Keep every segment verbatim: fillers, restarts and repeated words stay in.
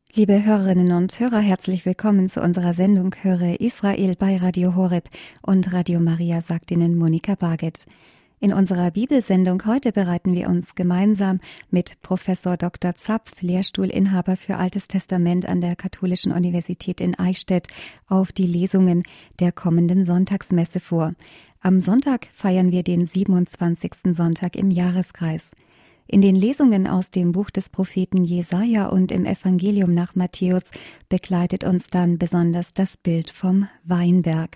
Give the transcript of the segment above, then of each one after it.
Liebe Hörerinnen und Hörer, herzlich willkommen zu unserer Sendung Höre Israel bei Radio Horeb und Radio Maria, sagt Ihnen Monika Barget. In unserer Bibelsendung heute bereiten wir uns gemeinsam mit Professor Doktor Zapf, Lehrstuhlinhaber für Altes Testament an der Katholischen Universität in Eichstätt, auf die Lesungen der kommenden Sonntagsmesse vor. Am Sonntag feiern wir den siebenundzwanzigsten Sonntag im Jahreskreis. In den Lesungen aus dem Buch des Propheten Jesaja und im Evangelium nach Matthäus begleitet uns dann besonders das Bild vom Weinberg.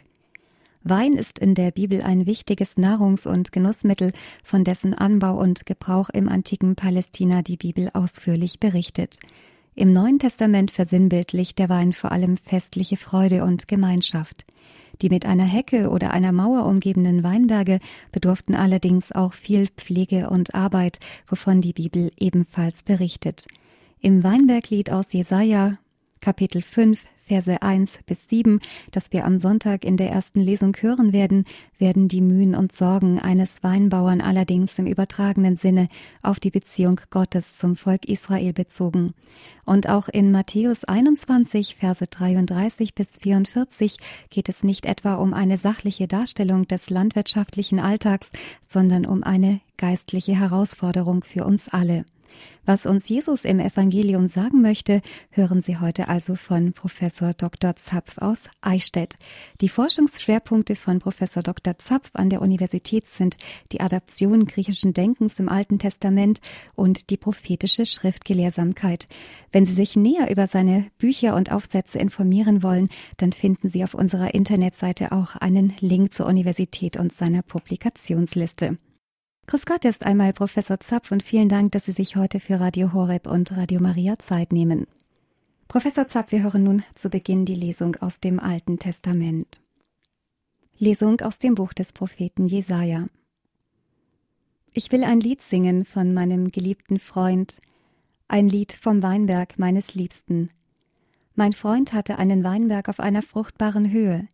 Wein ist in der Bibel ein wichtiges Nahrungs- und Genussmittel, von dessen Anbau und Gebrauch im antiken Palästina die Bibel ausführlich berichtet. Im Neuen Testament versinnbildlicht der Wein vor allem festliche Freude und Gemeinschaft. Die mit einer Hecke oder einer Mauer umgebenen Weinberge bedurften allerdings auch viel Pflege und Arbeit, wovon die Bibel ebenfalls berichtet. Im Weinberglied aus Jesaja, Kapitel fünf, Verse eins bis sieben, das wir am Sonntag in der ersten Lesung hören werden, werden die Mühen und Sorgen eines Weinbauern allerdings im übertragenen Sinne auf die Beziehung Gottes zum Volk Israel bezogen. Und auch in Matthäus einundzwanzig, Verse dreiunddreißig bis vierundvierzig geht es nicht etwa um eine sachliche Darstellung des landwirtschaftlichen Alltags, sondern um eine geistliche Herausforderung für uns alle. Was uns Jesus im Evangelium sagen möchte, hören Sie heute also von Professor Doktor Zapf aus Eichstätt. Die Forschungsschwerpunkte von Professor Doktor Zapf an der Universität sind die Adaption griechischen Denkens im Alten Testament und die prophetische Schriftgelehrsamkeit. Wenn Sie sich näher über seine Bücher und Aufsätze informieren wollen, dann finden Sie auf unserer Internetseite auch einen Link zur Universität und seiner Publikationsliste. Grüß Gott erst einmal, Professor Zapf, und vielen Dank, dass Sie sich heute für Radio Horeb und Radio Maria Zeit nehmen. Professor Zapf, wir hören nun zu Beginn die Lesung aus dem Alten Testament. Lesung aus dem Buch des Propheten Jesaja. Ich will ein Lied singen von meinem geliebten Freund, ein Lied vom Weinberg meines Liebsten. Mein Freund hatte einen Weinberg auf einer fruchtbaren Höhe.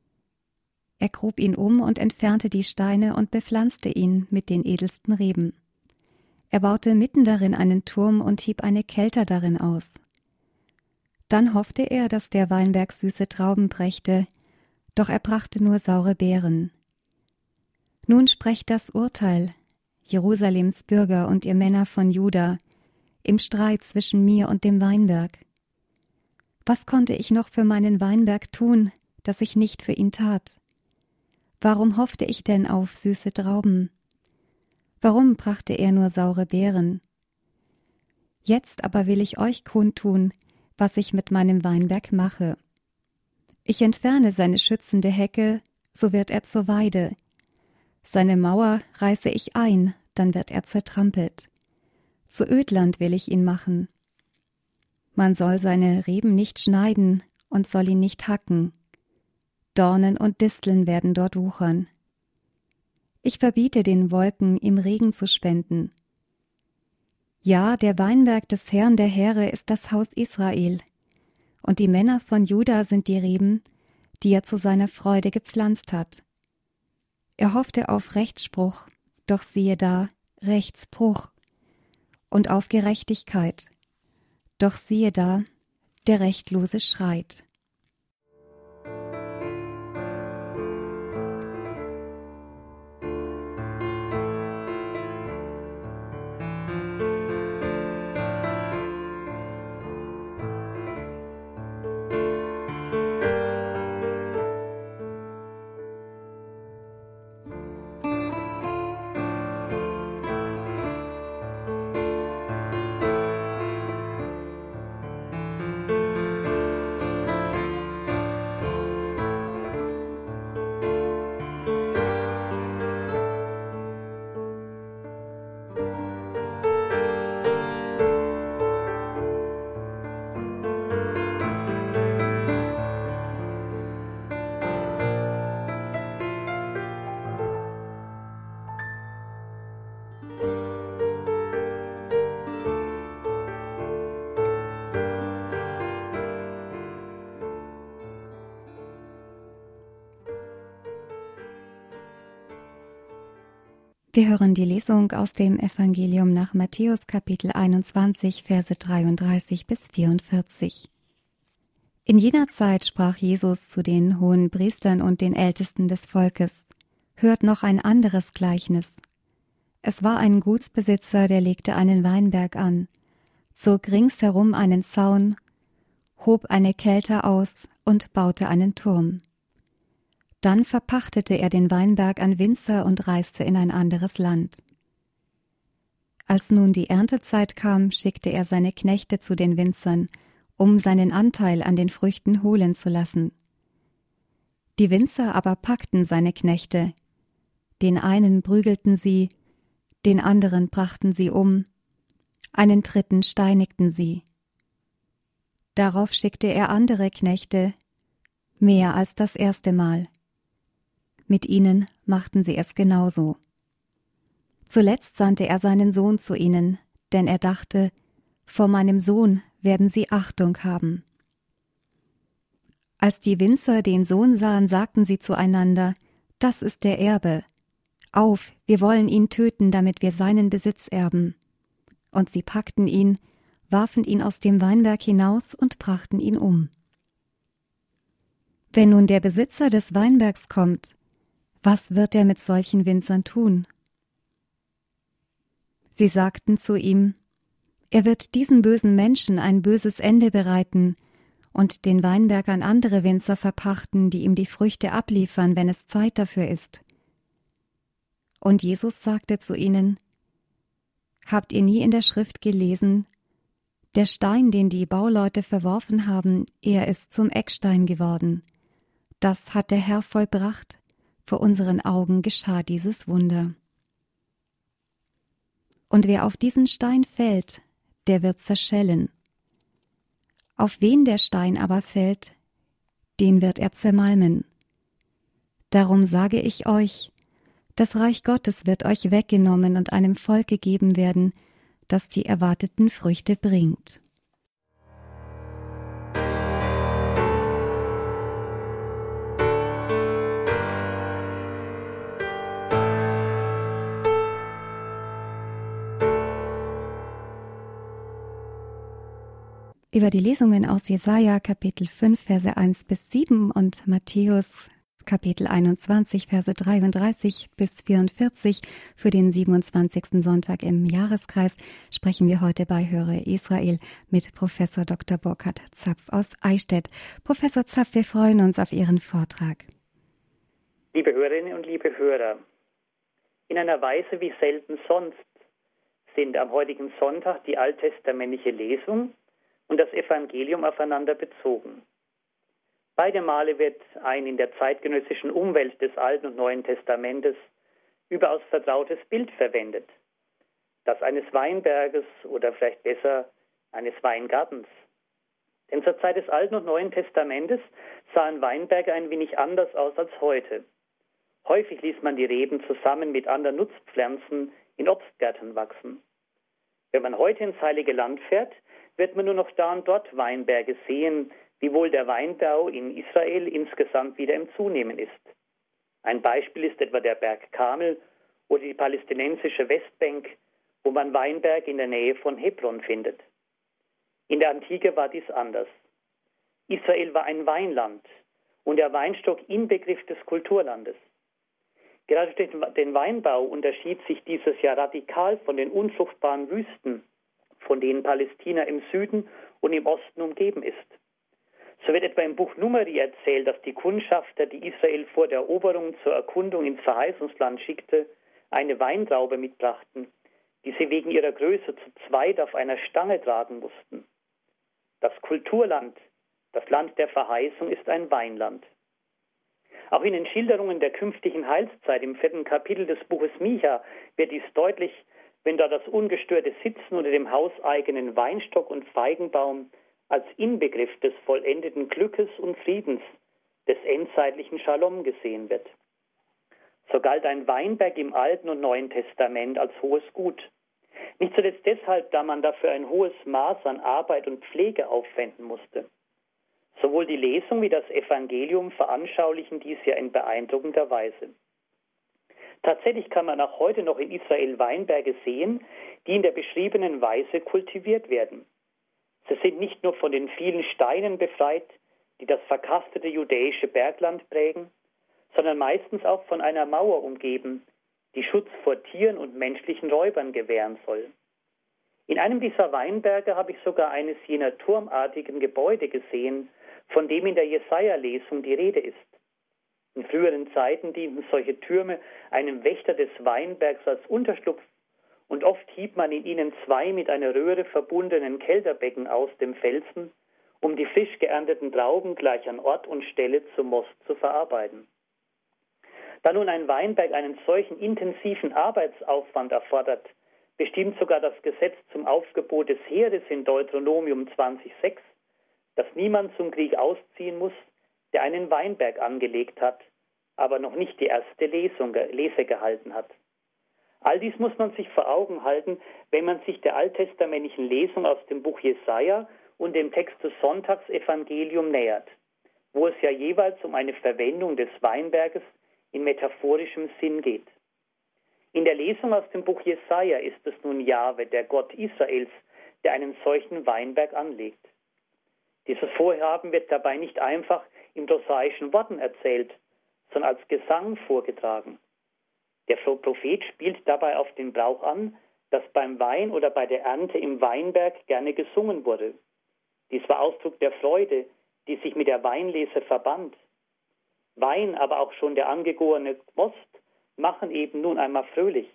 Er grub ihn um und entfernte die Steine und bepflanzte ihn mit den edelsten Reben. Er baute mitten darin einen Turm und hieb eine Kelter darin aus. Dann hoffte er, dass der Weinberg süße Trauben brächte, doch er brachte nur saure Beeren. Nun sprecht das Urteil, Jerusalems Bürger und ihr Männer von Juda, im Streit zwischen mir und dem Weinberg. Was konnte ich noch für meinen Weinberg tun, das ich nicht für ihn tat? Warum hoffte ich denn auf süße Trauben? Warum brachte er nur saure Beeren? Jetzt aber will ich euch kundtun, was ich mit meinem Weinberg mache. Ich entferne seine schützende Hecke, so wird er zur Weide. Seine Mauer reiße ich ein, dann wird er zertrampelt. Zu Ödland will ich ihn machen. Man soll seine Reben nicht schneiden und soll ihn nicht hacken. Dornen und Disteln werden dort wuchern. Ich verbiete den Wolken, ihm Regen zu spenden. Ja, der Weinberg des Herrn der Heere ist das Haus Israel, und die Männer von Juda sind die Reben, die er zu seiner Freude gepflanzt hat. Er hoffte auf Rechtsspruch, doch siehe da, Rechtsbruch, und auf Gerechtigkeit, doch siehe da, der Rechtlose schreit. Wir hören die Lesung aus dem Evangelium nach Matthäus Kapitel einundzwanzig, Verse dreiunddreißig bis vierundvierzig. In jener Zeit sprach Jesus zu den hohen Priestern und den Ältesten des Volkes: Hört noch ein anderes Gleichnis. Es war ein Gutsbesitzer, der legte einen Weinberg an, zog ringsherum einen Zaun, hob eine Kelter aus und baute einen Turm. Dann verpachtete er den Weinberg an Winzer und reiste in ein anderes Land. Als nun die Erntezeit kam, schickte er seine Knechte zu den Winzern, um seinen Anteil an den Früchten holen zu lassen. Die Winzer aber packten seine Knechte. Den einen prügelten sie, den anderen brachten sie um, einen dritten steinigten sie. Darauf schickte er andere Knechte, mehr als das erste Mal. Mit ihnen machten sie es genauso. Zuletzt sandte er seinen Sohn zu ihnen, denn er dachte, vor meinem Sohn werden sie Achtung haben. Als die Winzer den Sohn sahen, sagten sie zueinander: Das ist der Erbe. Auf, wir wollen ihn töten, damit wir seinen Besitz erben. Und sie packten ihn, warfen ihn aus dem Weinberg hinaus und brachten ihn um. Wenn nun der Besitzer des Weinbergs kommt, was wird er mit solchen Winzern tun? Sie sagten zu ihm: Er wird diesen bösen Menschen ein böses Ende bereiten und den Weinberg an andere Winzer verpachten, die ihm die Früchte abliefern, wenn es Zeit dafür ist. Und Jesus sagte zu ihnen: Habt ihr nie in der Schrift gelesen, der Stein, den die Bauleute verworfen haben, er ist zum Eckstein geworden. Das hat der Herr vollbracht. Vor unseren Augen geschah dieses Wunder. Und wer auf diesen Stein fällt, der wird zerschellen. Auf wen der Stein aber fällt, den wird er zermalmen. Darum sage ich euch, das Reich Gottes wird euch weggenommen und einem Volk gegeben werden, das die erwarteten Früchte bringt. Über die Lesungen aus Jesaja Kapitel fünf, Verse eins bis sieben und Matthäus Kapitel einundzwanzig, Verse dreiunddreißig bis vierundvierzig für den siebenundzwanzigsten Sonntag im Jahreskreis sprechen wir heute bei Höre Israel mit Professor Doktor Burkhard Zapf aus Eichstätt. Professor Zapf, wir freuen uns auf Ihren Vortrag. Liebe Hörerinnen und liebe Hörer, in einer Weise wie selten sonst sind am heutigen Sonntag die alttestamentliche Lesung und das Evangelium aufeinander bezogen. Beide Male wird ein in der zeitgenössischen Umwelt des Alten und Neuen Testamentes überaus vertrautes Bild verwendet. Das eines Weinberges oder vielleicht besser eines Weingartens. Denn zur Zeit des Alten und Neuen Testamentes sahen Weinberge ein wenig anders aus als heute. Häufig ließ man die Reben zusammen mit anderen Nutzpflanzen in Obstgärten wachsen. Wenn man heute ins Heilige Land fährt, wird man nur noch da und dort Weinberge sehen, wiewohl der Weinbau in Israel insgesamt wieder im Zunehmen ist. Ein Beispiel ist etwa der Berg Karmel oder die palästinensische Westbank, wo man Weinberge in der Nähe von Hebron findet. In der Antike war dies anders. Israel war ein Weinland und der Weinstock Inbegriff des Kulturlandes. Gerade durch den Weinbau unterschied sich dieses Jahr radikal von den unfruchtbaren Wüsten, von denen Palästina im Süden und im Osten umgeben ist. So wird etwa im Buch Numeri erzählt, dass die Kundschafter, die Israel vor der Eroberung zur Erkundung ins Verheißungsland schickte, eine Weintraube mitbrachten, die sie wegen ihrer Größe zu zweit auf einer Stange tragen mussten. Das Kulturland, das Land der Verheißung, ist ein Weinland. Auch in den Schilderungen der künftigen Heilszeit im vierten Kapitel des Buches Micha wird dies deutlich, wenn da das ungestörte Sitzen unter dem hauseigenen Weinstock und Feigenbaum als Inbegriff des vollendeten Glückes und Friedens, des endzeitlichen Shalom gesehen wird. So galt ein Weinberg im Alten und Neuen Testament als hohes Gut. Nicht zuletzt deshalb, da man dafür ein hohes Maß an Arbeit und Pflege aufwenden musste. Sowohl die Lesung wie das Evangelium veranschaulichen dies ja in beeindruckender Weise. Tatsächlich kann man auch heute noch in Israel Weinberge sehen, die in der beschriebenen Weise kultiviert werden. Sie sind nicht nur von den vielen Steinen befreit, die das verkastete judäische Bergland prägen, sondern meistens auch von einer Mauer umgeben, die Schutz vor Tieren und menschlichen Räubern gewähren soll. In einem dieser Weinberge habe ich sogar eines jener turmartigen Gebäude gesehen, von dem in der Jesaja-Lesung die Rede ist. In früheren Zeiten dienten solche Türme einem Wächter des Weinbergs als Unterschlupf, und oft hieb man in ihnen zwei mit einer Röhre verbundenen Kelterbecken aus dem Felsen, um die frisch geernteten Trauben gleich an Ort und Stelle zum Most zu verarbeiten. Da nun ein Weinberg einen solchen intensiven Arbeitsaufwand erfordert, bestimmt sogar das Gesetz zum Aufgebot des Heeres in Deuteronomium zwanzig Vers sechs, dass niemand zum Krieg ausziehen muss, der einen Weinberg angelegt hat, aber noch nicht die erste Lesung, Lese gehalten hat. All dies muss man sich vor Augen halten, wenn man sich der alttestamentlichen Lesung aus dem Buch Jesaja und dem Text des Sonntagsevangelium nähert, wo es ja jeweils um eine Verwendung des Weinberges in metaphorischem Sinn geht. In der Lesung aus dem Buch Jesaja ist es nun Jahwe, der Gott Israels, der einen solchen Weinberg anlegt. Dieses Vorhaben wird dabei nicht einfach in prosaischen Worten erzählt, sondern als Gesang vorgetragen. Der Prophet spielt dabei auf den Brauch an, dass beim Wein oder bei der Ernte im Weinberg gerne gesungen wurde. Dies war Ausdruck der Freude, die sich mit der Weinlese verband. Wein, aber auch schon der angegorene Most, machen eben nun einmal fröhlich.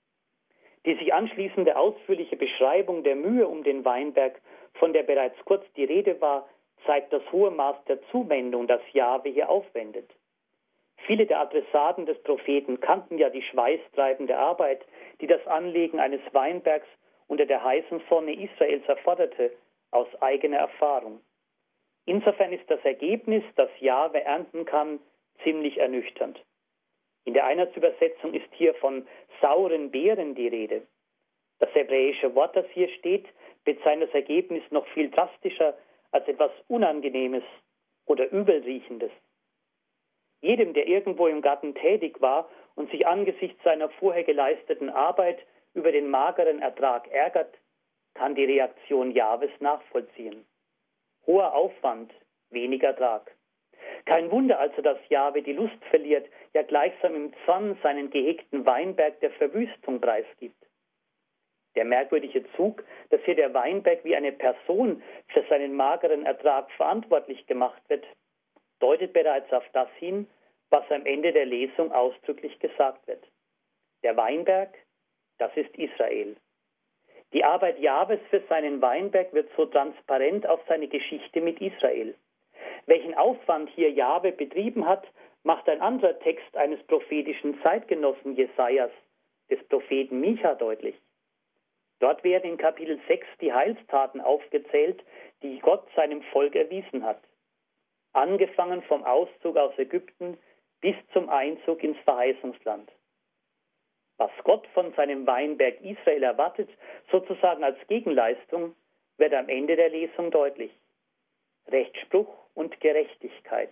Die sich anschließende ausführliche Beschreibung der Mühe um den Weinberg, von der bereits kurz die Rede war, zeigt das hohe Maß der Zuwendung, das Jahwe hier aufwendet. Viele der Adressaten des Propheten kannten ja die schweißtreibende Arbeit, die das Anlegen eines Weinbergs unter der heißen Sonne Israels erforderte, aus eigener Erfahrung. Insofern ist das Ergebnis, das Jahwe ernten kann, ziemlich ernüchternd. In der Einheitsübersetzung ist hier von sauren Beeren die Rede. Das hebräische Wort, das hier steht, bezeichnet das Ergebnis noch viel drastischer als etwas Unangenehmes oder Übelriechendes. Jedem, der irgendwo im Garten tätig war und sich angesichts seiner vorher geleisteten Arbeit über den mageren Ertrag ärgert, kann die Reaktion Jahwes nachvollziehen. Hoher Aufwand, wenig Ertrag. Kein Wunder also, dass Jahwe die Lust verliert, ja gleichsam im Zorn seinen gehegten Weinberg der Verwüstung preisgibt. Der merkwürdige Zug, dass hier der Weinberg wie eine Person für seinen mageren Ertrag verantwortlich gemacht wird, deutet bereits auf das hin, was am Ende der Lesung ausdrücklich gesagt wird. Der Weinberg, das ist Israel. Die Arbeit Jahwes für seinen Weinberg wird so transparent auf seine Geschichte mit Israel. Welchen Aufwand hier Jahwe betrieben hat, macht ein anderer Text eines prophetischen Zeitgenossen Jesajas, des Propheten Micha, deutlich. Dort werden in Kapitel sechs die Heilstaten aufgezählt, die Gott seinem Volk erwiesen hat. Angefangen vom Auszug aus Ägypten bis zum Einzug ins Verheißungsland. Was Gott von seinem Weinberg Israel erwartet, sozusagen als Gegenleistung, wird am Ende der Lesung deutlich. Rechtsspruch und Gerechtigkeit.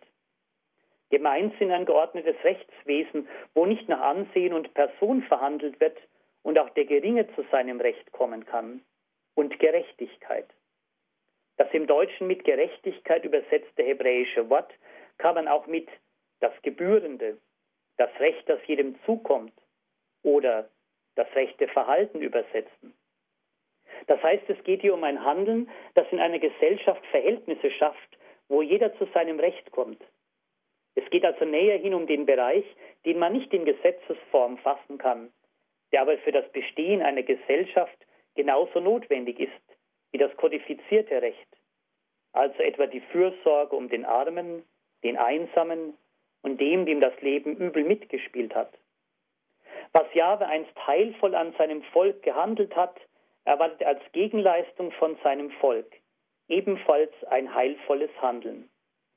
Gemeint sind ein geordnetes Rechtswesen, wo nicht nach Ansehen und Person verhandelt wird und auch der Geringe zu seinem Recht kommen kann. Und Gerechtigkeit. Das im Deutschen mit Gerechtigkeit übersetzte hebräische Wort kann man auch mit das Gebührende, das Recht, das jedem zukommt, oder das rechte Verhalten übersetzen. Das heißt, es geht hier um ein Handeln, das in einer Gesellschaft Verhältnisse schafft, wo jeder zu seinem Recht kommt. Es geht also näher hin um den Bereich, den man nicht in Gesetzesform fassen kann, der aber für das Bestehen einer Gesellschaft genauso notwendig ist wie das kodifizierte Recht, also etwa die Fürsorge um den Armen, den Einsamen und dem, dem das Leben übel mitgespielt hat. Was Jahwe einst heilvoll an seinem Volk gehandelt hat, erwartet er als Gegenleistung von seinem Volk ebenfalls ein heilvolles Handeln.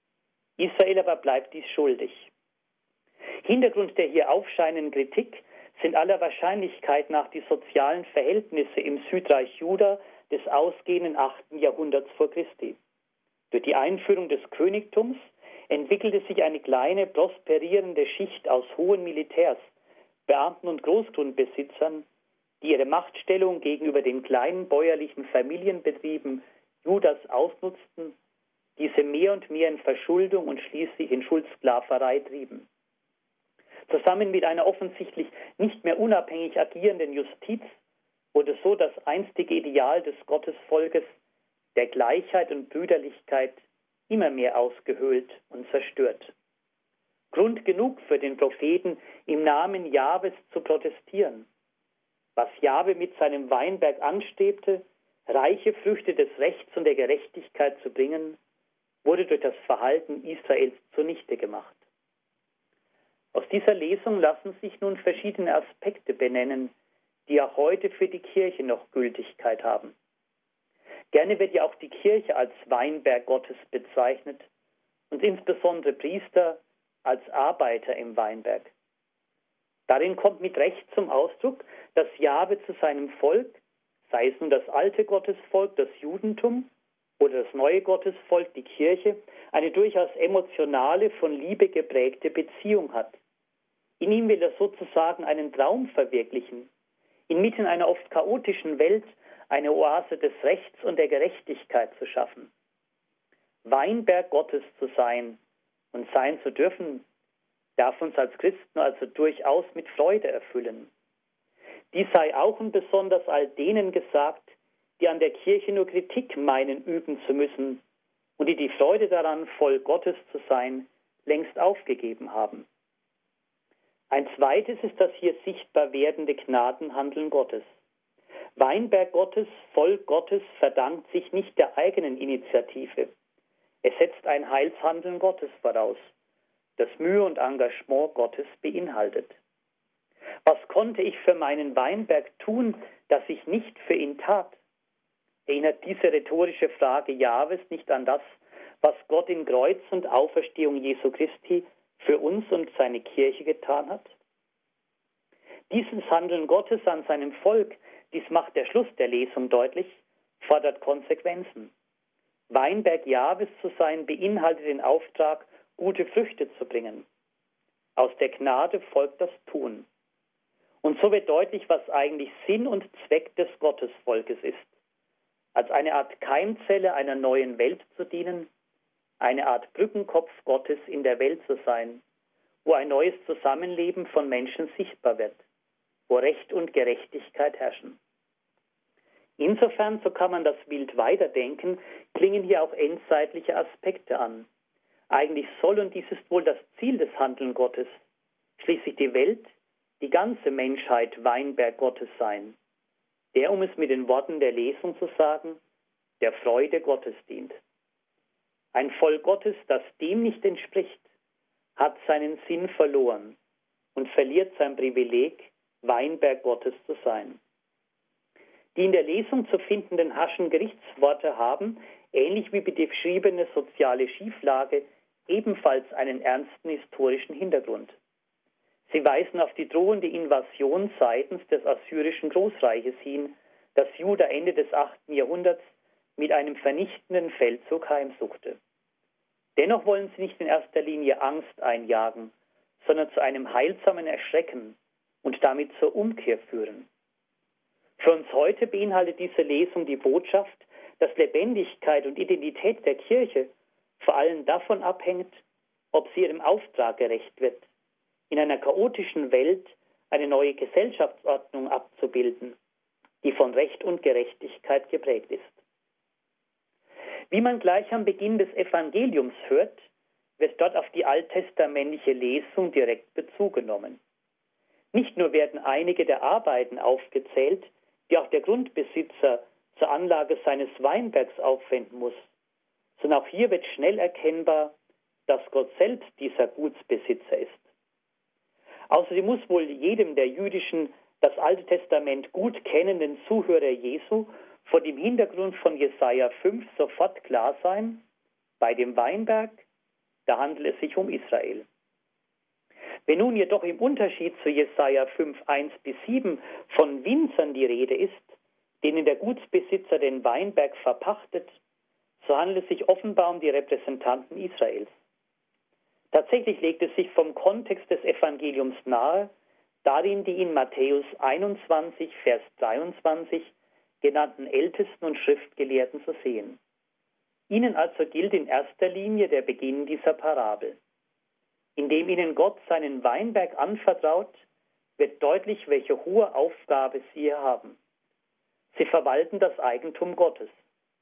Israel aber bleibt dies schuldig. Hintergrund der hier aufscheinenden Kritik sind aller Wahrscheinlichkeit nach die sozialen Verhältnisse im Südreich Juda des ausgehenden achten Jahrhunderts vor Christi. Durch die Einführung des Königtums entwickelte sich eine kleine, prosperierende Schicht aus hohen Militärs, Beamten und Großgrundbesitzern, die ihre Machtstellung gegenüber den kleinen bäuerlichen Familienbetrieben Judas ausnutzten, diese mehr und mehr in Verschuldung und schließlich in Schuldsklaverei trieben. Zusammen mit einer offensichtlich nicht mehr unabhängig agierenden Justiz wurde so das einstige Ideal des Gottesvolkes, der Gleichheit und Brüderlichkeit, immer mehr ausgehöhlt und zerstört. Grund genug für den Propheten, im Namen Jahwes zu protestieren. Was Jahwe mit seinem Weinberg anstrebte, reiche Früchte des Rechts und der Gerechtigkeit zu bringen, wurde durch das Verhalten Israels zunichte gemacht. Aus dieser Lesung lassen sich nun verschiedene Aspekte benennen, die auch heute für die Kirche noch Gültigkeit haben. Gerne wird ja auch die Kirche als Weinberg Gottes bezeichnet und insbesondere Priester als Arbeiter im Weinberg. Darin kommt mit Recht zum Ausdruck, dass Jahwe zu seinem Volk, sei es nun das alte Gottesvolk, das Judentum, oder das neue Gottesvolk, die Kirche, eine durchaus emotionale, von Liebe geprägte Beziehung hat. In ihm will er sozusagen einen Traum verwirklichen, inmitten einer oft chaotischen Welt eine Oase des Rechts und der Gerechtigkeit zu schaffen. Weinberg Gottes zu sein und sein zu dürfen, darf uns als Christen also durchaus mit Freude erfüllen. Dies sei auch und besonders all denen gesagt, die an der Kirche nur Kritik meinen, üben zu müssen und die die Freude daran, voll Gottes zu sein, längst aufgegeben haben. Ein zweites ist das hier sichtbar werdende Gnadenhandeln Gottes. Weinberg Gottes, Volk Gottes, verdankt sich nicht der eigenen Initiative. Es setzt ein Heilshandeln Gottes voraus, das Mühe und Engagement Gottes beinhaltet. Was konnte ich für meinen Weinberg tun, das ich nicht für ihn tat? Erinnert diese rhetorische Frage Jahwes nicht an das, was Gott in Kreuz und Auferstehung Jesu Christi für uns und seine Kirche getan hat? Dieses Handeln Gottes an seinem Volk, dies macht der Schluss der Lesung deutlich, fordert Konsequenzen. Weinberg Jahwes zu sein, beinhaltet den Auftrag, gute Früchte zu bringen. Aus der Gnade folgt das Tun. Und so wird deutlich, was eigentlich Sinn und Zweck des Gottesvolkes ist. Als eine Art Keimzelle einer neuen Welt zu dienen, eine Art Brückenkopf Gottes in der Welt zu sein, wo ein neues Zusammenleben von Menschen sichtbar wird, wo Recht und Gerechtigkeit herrschen. Insofern, so kann man das wild weiterdenken, klingen hier auch endzeitliche Aspekte an. Eigentlich soll, und dies ist wohl das Ziel des Handeln Gottes, schließlich die Welt, die ganze Menschheit Weinberg Gottes sein, der, um es mit den Worten der Lesung zu sagen, der Freude Gottes dient. Ein Volk Gottes, das dem nicht entspricht, hat seinen Sinn verloren und verliert sein Privileg, Weinberg Gottes zu sein. Die in der Lesung zu findenden harschen Gerichtsworte haben, ähnlich wie die beschriebene soziale Schieflage, ebenfalls einen ernsten historischen Hintergrund. Sie weisen auf die drohende Invasion seitens des assyrischen Großreiches hin, das Juda Ende des achten Jahrhunderts mit einem vernichtenden Feldzug heimsuchte. Dennoch wollen sie nicht in erster Linie Angst einjagen, sondern zu einem heilsamen Erschrecken und damit zur Umkehr führen. Für uns heute beinhaltet diese Lesung die Botschaft, dass Lebendigkeit und Identität der Kirche vor allem davon abhängt, ob sie ihrem Auftrag gerecht wird, in einer chaotischen Welt eine neue Gesellschaftsordnung abzubilden, die von Recht und Gerechtigkeit geprägt ist. Wie man gleich am Beginn des Evangeliums hört, wird dort auf die alttestamentliche Lesung direkt Bezug genommen. Nicht nur werden einige der Arbeiten aufgezählt, die auch der Grundbesitzer zur Anlage seines Weinbergs aufwenden muss, sondern auch hier wird schnell erkennbar, dass Gott selbst dieser Gutsbesitzer ist. Außerdem muss wohl jedem der jüdischen, das Alte Testament gut kennenden Zuhörer Jesu vor dem Hintergrund von Jesaja fünf sofort klar sein, bei dem Weinberg, da handelt es sich um Israel. Wenn nun jedoch im Unterschied zu Jesaja fünf, eins bis sieben von Winzern die Rede ist, denen der Gutsbesitzer den Weinberg verpachtet, so handelt es sich offenbar um die Repräsentanten Israels. Tatsächlich legt es sich vom Kontext des Evangeliums nahe, darin die in Matthäus einundzwanzig, Vers dreiundzwanzig genannten Ältesten und Schriftgelehrten zu sehen. Ihnen also gilt in erster Linie der Beginn dieser Parabel. Indem ihnen Gott seinen Weinberg anvertraut, wird deutlich, welche hohe Aufgabe sie hier haben. Sie verwalten das Eigentum Gottes.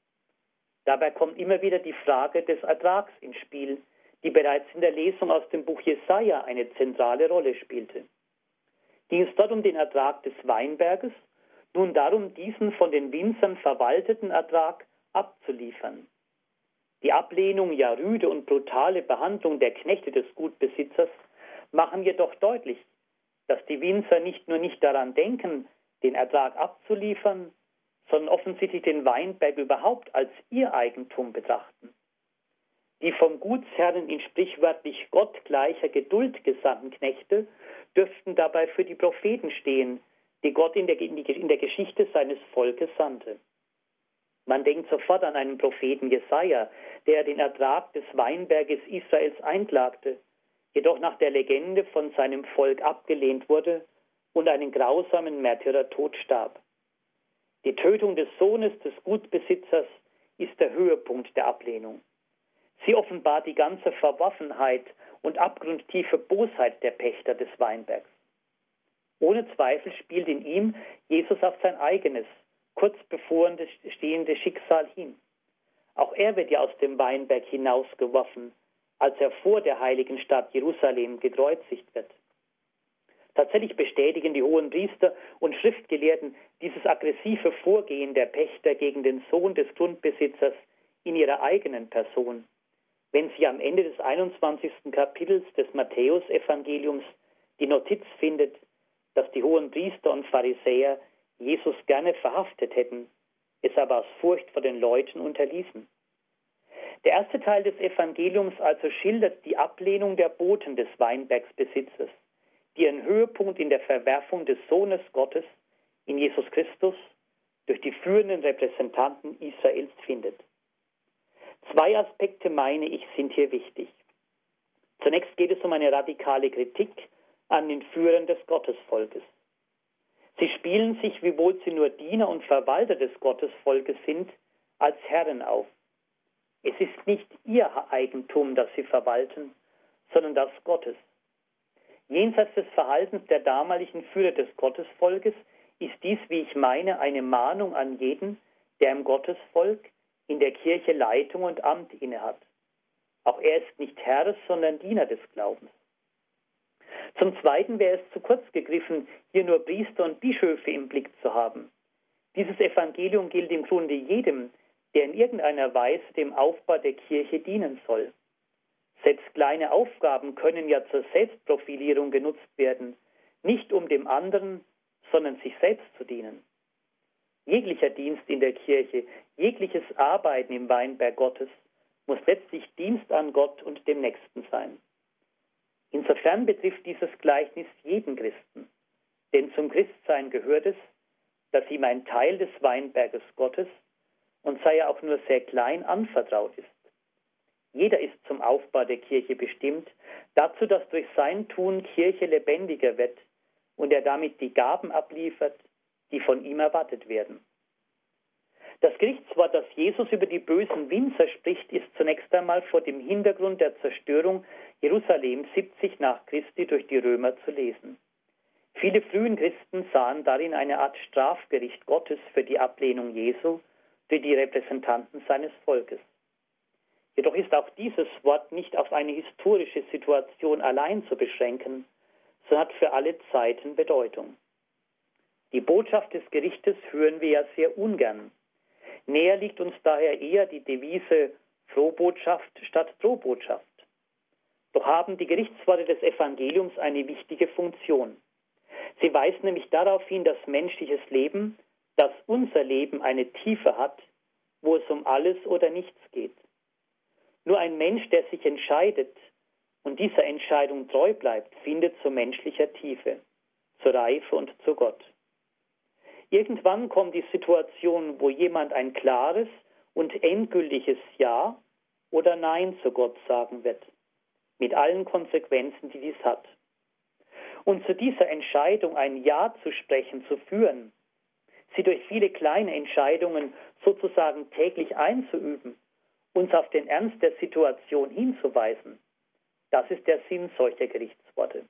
Dabei kommt immer wieder die Frage des Ertrags ins Spiel, die bereits in der Lesung aus dem Buch Jesaja eine zentrale Rolle spielte. Ging es dort um den Ertrag des Weinberges, nun darum, diesen von den Winzern verwalteten Ertrag abzuliefern. Die Ablehnung, ja rüde und brutale Behandlung der Knechte des Gutbesitzers machen jedoch deutlich, dass die Winzer nicht nur nicht daran denken, den Ertrag abzuliefern, sondern offensichtlich den Weinberg überhaupt als ihr Eigentum betrachten. Die vom Gutsherren in sprichwörtlich gottgleicher Geduld gesandten Knechte dürften dabei für die Propheten stehen, die Gott in der, in der Geschichte seines Volkes sandte. Man denkt sofort an einen Propheten Jesaja, der den Ertrag des Weinberges Israels einklagte, jedoch nach der Legende von seinem Volk abgelehnt wurde und einen grausamen Märtyrertod starb. Die Tötung des Sohnes des Gutbesitzers ist der Höhepunkt der Ablehnung. Sie offenbart die ganze Verworfenheit und abgrundtiefe Bosheit der Pächter des Weinbergs. Ohne Zweifel spielt in ihm Jesus auf sein eigenes, kurz bevorstehende Schicksal hin. Auch er wird ja aus dem Weinberg hinausgeworfen, als er vor der heiligen Stadt Jerusalem gekreuzigt wird. Tatsächlich bestätigen die hohen Priester und Schriftgelehrten dieses aggressive Vorgehen der Pächter gegen den Sohn des Grundbesitzers in ihrer eigenen Person, wenn sie am Ende des einundzwanzigsten Kapitels des Matthäus-Evangeliums die Notiz findet, dass die hohen Priester und Pharisäer Jesus gerne verhaftet hätten, es aber aus Furcht vor den Leuten unterließen. Der erste Teil des Evangeliums also schildert die Ablehnung der Boten des Weinbergsbesitzers, die ihren Höhepunkt in der Verwerfung des Sohnes Gottes, in Jesus Christus, durch die führenden Repräsentanten Israels findet. Zwei Aspekte, meine ich, sind hier wichtig. Zunächst geht es um eine radikale Kritik an den Führern des Gottesvolkes. Sie spielen sich, wiewohl sie nur Diener und Verwalter des Gottesvolkes sind, als Herren auf. Es ist nicht ihr Eigentum, das sie verwalten, sondern das Gottes. Jenseits des Verhaltens der damaligen Führer des Gottesvolkes ist dies, wie ich meine, eine Mahnung an jeden, der im Gottesvolk in der Kirche Leitung und Amt innehat. Auch er ist nicht Herr, sondern Diener des Glaubens. Zum Zweiten wäre es zu kurz gegriffen, hier nur Priester und Bischöfe im Blick zu haben. Dieses Evangelium gilt im Grunde jedem, der in irgendeiner Weise dem Aufbau der Kirche dienen soll. Selbst kleine Aufgaben können ja zur Selbstprofilierung genutzt werden, nicht um dem anderen, sondern sich selbst zu dienen. Jeglicher Dienst in der Kirche, jegliches Arbeiten im Weinberg Gottes muss letztlich Dienst an Gott und dem Nächsten sein. Insofern betrifft dieses Gleichnis jeden Christen, denn zum Christsein gehört es, dass ihm ein Teil des Weinberges Gottes, und sei er auch nur sehr klein, anvertraut ist. Jeder ist zum Aufbau der Kirche bestimmt, dazu, dass durch sein Tun Kirche lebendiger wird und er damit die Gaben abliefert, die von ihm erwartet werden. Das Gerichtswort, das Jesus über die bösen Winzer spricht, ist zunächst einmal vor dem Hintergrund der Zerstörung Jerusalems siebzig nach Christi durch die Römer zu lesen. Viele frühen Christen sahen darin eine Art Strafgericht Gottes für die Ablehnung Jesu durch die Repräsentanten seines Volkes. Jedoch ist auch dieses Wort nicht auf eine historische Situation allein zu beschränken, sondern hat für alle Zeiten Bedeutung. Die Botschaft des Gerichtes hören wir ja sehr ungern. Näher liegt uns daher eher die Devise Frohbotschaft statt Drohbotschaft. Doch haben die Gerichtsworte des Evangeliums eine wichtige Funktion. Sie weisen nämlich darauf hin, dass menschliches Leben, dass unser Leben eine Tiefe hat, wo es um alles oder nichts geht. Nur ein Mensch, der sich entscheidet und dieser Entscheidung treu bleibt, findet zu menschlicher Tiefe, zur Reife und zu Gott. Irgendwann kommt die Situation, wo jemand ein klares und endgültiges Ja oder Nein zu Gott sagen wird, mit allen Konsequenzen, die dies hat. Und zu dieser Entscheidung, ein Ja zu sprechen, zu führen, sie durch viele kleine Entscheidungen sozusagen täglich einzuüben, uns auf den Ernst der Situation hinzuweisen, das ist der Sinn solcher Gerichtsworte.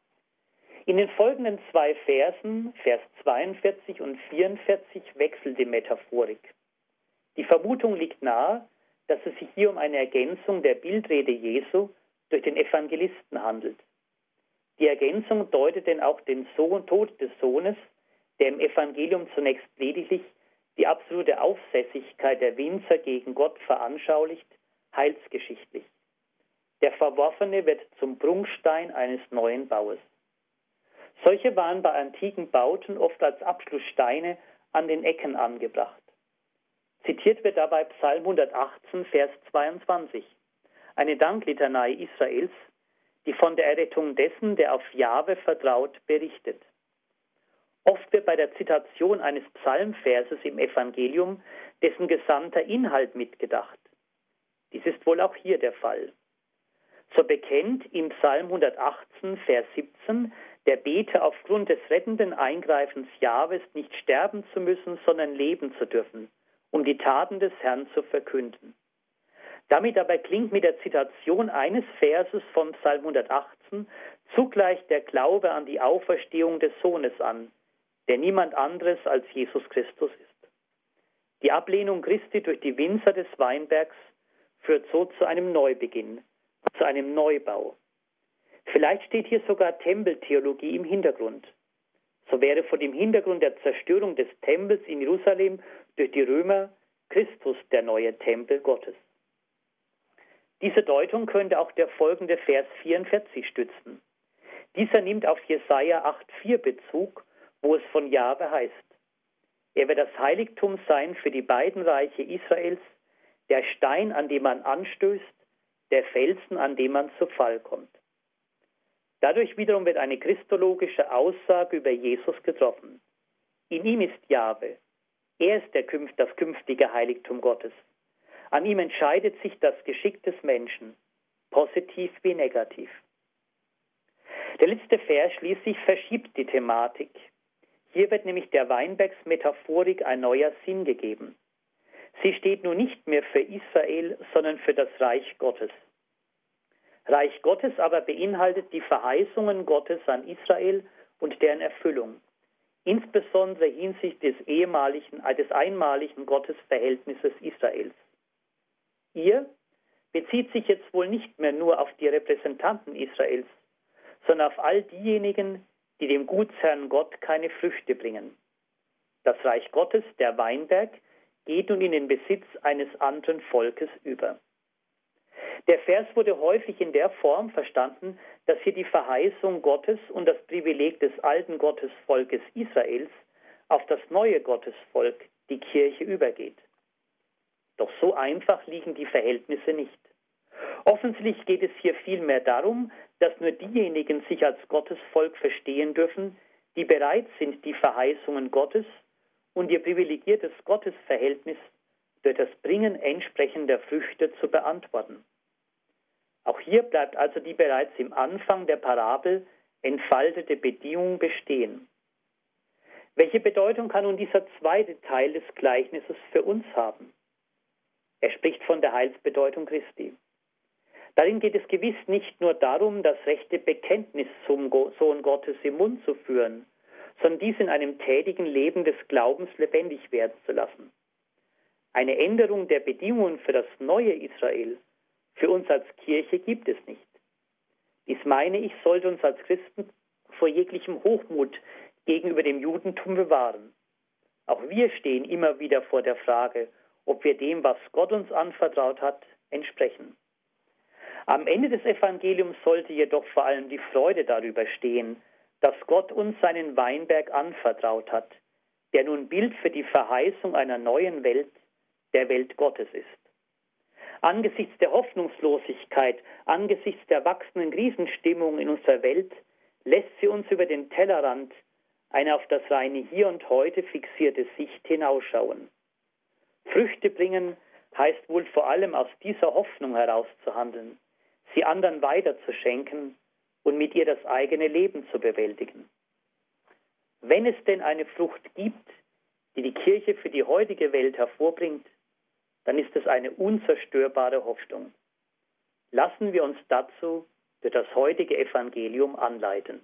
In den folgenden zwei Versen, Vers zweiundvierzig und vierundvierzig, wechselt die Metaphorik. Die Vermutung liegt nahe, dass es sich hier um eine Ergänzung der Bildrede Jesu durch den Evangelisten handelt. Die Ergänzung deutet denn auch den Sohn, Tod des Sohnes, der im Evangelium zunächst lediglich die absolute Aufsässigkeit der Winzer gegen Gott veranschaulicht, heilsgeschichtlich. Der Verworfene wird zum Prunkstein eines neuen Baues. Solche waren bei antiken Bauten oft als Abschlusssteine an den Ecken angebracht. Zitiert wird dabei Psalm hundertachtzehn, Vers zweiundzwanzig, eine Danklitanei Israels, die von der Errettung dessen, der auf Jahwe vertraut, berichtet. Oft wird bei der Zitation eines Psalmverses im Evangelium dessen gesamter Inhalt mitgedacht. Dies ist wohl auch hier der Fall. So bekennt im Psalm hundertachtzehn, Vers siebzehn, der Beter aufgrund des rettenden Eingreifens Jahwes nicht sterben zu müssen, sondern leben zu dürfen, um die Taten des Herrn zu verkünden. Damit aber klingt mit der Zitation eines Verses von Psalm hundertachtzehn zugleich der Glaube an die Auferstehung des Sohnes an, der niemand anderes als Jesus Christus ist. Die Ablehnung Christi durch die Winzer des Weinbergs führt so zu einem Neubeginn, zu einem Neubau. Vielleicht steht hier sogar Tempeltheologie im Hintergrund. So wäre vor dem Hintergrund der Zerstörung des Tempels in Jerusalem durch die Römer Christus der neue Tempel Gottes. Diese Deutung könnte auch der folgende Vers vierundvierzig stützen. Dieser nimmt auf Jesaja acht vier Bezug, wo es von Jahwe heißt: Er wird das Heiligtum sein für die beiden Reiche Israels, der Stein, an dem man anstößt, der Felsen, an dem man zu Fall kommt. Dadurch wiederum wird eine christologische Aussage über Jesus getroffen. In ihm ist Jahwe. Er ist der, das künftige Heiligtum Gottes. An ihm entscheidet sich das Geschick des Menschen, positiv wie negativ. Der letzte Vers schließlich verschiebt die Thematik. Hier wird nämlich der Weinbergsmetaphorik ein neuer Sinn gegeben. Sie steht nun nicht mehr für Israel, sondern für das Reich Gottes. Reich Gottes aber beinhaltet die Verheißungen Gottes an Israel und deren Erfüllung, insbesondere hinsichtlich des ehemaligen, des einmaligen Gottesverhältnisses Israels. Ihr bezieht sich jetzt wohl nicht mehr nur auf die Repräsentanten Israels, sondern auf all diejenigen, die dem Gutsherrn Gott keine Früchte bringen. Das Reich Gottes, der Weinberg, geht nun in den Besitz eines anderen Volkes über. Der Vers wurde häufig in der Form verstanden, dass hier die Verheißung Gottes und das Privileg des alten Gottesvolkes Israels auf das neue Gottesvolk, die Kirche, übergeht. Doch so einfach liegen die Verhältnisse nicht. Offensichtlich geht es hier vielmehr darum, dass nur diejenigen sich als Gottesvolk verstehen dürfen, die bereit sind, die Verheißungen Gottes und ihr privilegiertes Gottesverhältnis durch das Bringen entsprechender Früchte zu beantworten. Auch hier bleibt also die bereits im Anfang der Parabel entfaltete Bedingung bestehen. Welche Bedeutung kann nun dieser zweite Teil des Gleichnisses für uns haben? Er spricht von der Heilsbedeutung Christi. Darin geht es gewiss nicht nur darum, das rechte Bekenntnis zum Sohn Gottes im Mund zu führen, sondern dies in einem tätigen Leben des Glaubens lebendig werden zu lassen. Eine Änderung der Bedingungen für das neue Israel, für uns als Kirche, gibt es nicht. Dies, meine ich, sollte uns als Christen vor jeglichem Hochmut gegenüber dem Judentum bewahren. Auch wir stehen immer wieder vor der Frage, ob wir dem, was Gott uns anvertraut hat, entsprechen. Am Ende des Evangeliums sollte jedoch vor allem die Freude darüber stehen, dass Gott uns seinen Weinberg anvertraut hat, der nun Bild für die Verheißung einer neuen Welt, der Welt Gottes ist. Angesichts der Hoffnungslosigkeit, angesichts der wachsenden Krisenstimmung in unserer Welt, lässt sie uns über den Tellerrand eine auf das reine Hier und Heute fixierte Sicht hinausschauen. Früchte bringen heißt wohl vor allem aus dieser Hoffnung heraus zu handeln, sie anderen weiterzuschenken und mit ihr das eigene Leben zu bewältigen. Wenn es denn eine Frucht gibt, die die Kirche für die heutige Welt hervorbringt, dann ist es eine unzerstörbare Hoffnung. Lassen wir uns dazu durch das heutige Evangelium anleiten.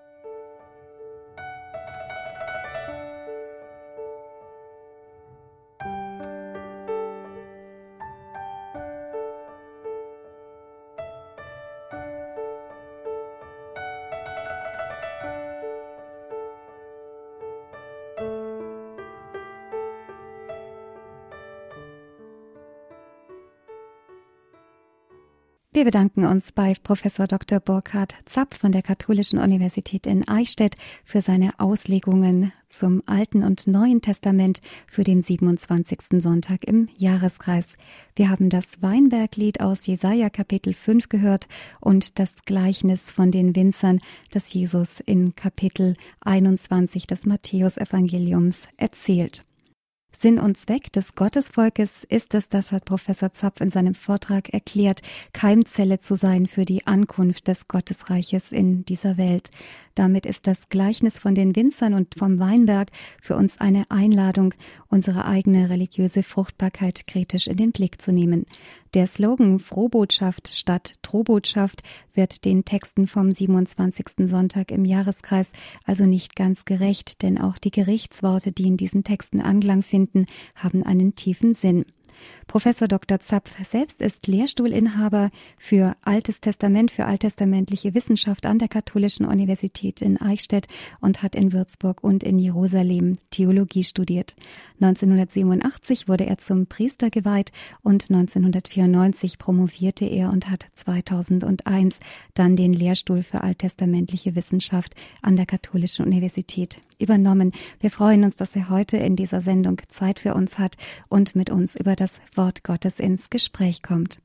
Wir bedanken uns bei Professor Doktor Burkhard Zapf von der Katholischen Universität in Eichstätt für seine Auslegungen zum Alten und Neuen Testament für den siebenundzwanzigsten Sonntag im Jahreskreis. Wir haben das Weinberglied aus Jesaja Kapitel fünf gehört und das Gleichnis von den Winzern, das Jesus in Kapitel einundzwanzig des Matthäusevangeliums erzählt. Sinn und Zweck des Gottesvolkes ist es, das hat Professor Zapf in seinem Vortrag erklärt, Keimzelle zu sein für die Ankunft des Gottesreiches in dieser Welt. Damit ist das Gleichnis von den Winzern und vom Weinberg für uns eine Einladung, unsere eigene religiöse Fruchtbarkeit kritisch in den Blick zu nehmen. Der Slogan Frohbotschaft statt Drohbotschaft wird den Texten vom siebenundzwanzigsten Sonntag im Jahreskreis also nicht ganz gerecht, denn auch die Gerichtsworte, die in diesen Texten Anklang finden, haben einen tiefen Sinn. Professor Doktor Zapf selbst ist Lehrstuhlinhaber für Altes Testament, für alttestamentliche Wissenschaft an der Katholischen Universität in Eichstätt und hat in Würzburg und in Jerusalem Theologie studiert. neunzehnhundertsiebenundachtzig wurde er zum Priester geweiht und neunzehnhundertvierundneunzig promovierte er und hat zweitausendeins dann den Lehrstuhl für alttestamentliche Wissenschaft an der Katholischen Universität übernommen. Wir freuen uns, dass er heute in dieser Sendung Zeit für uns hat und mit uns über das Wort Gottes ins Gespräch kommt.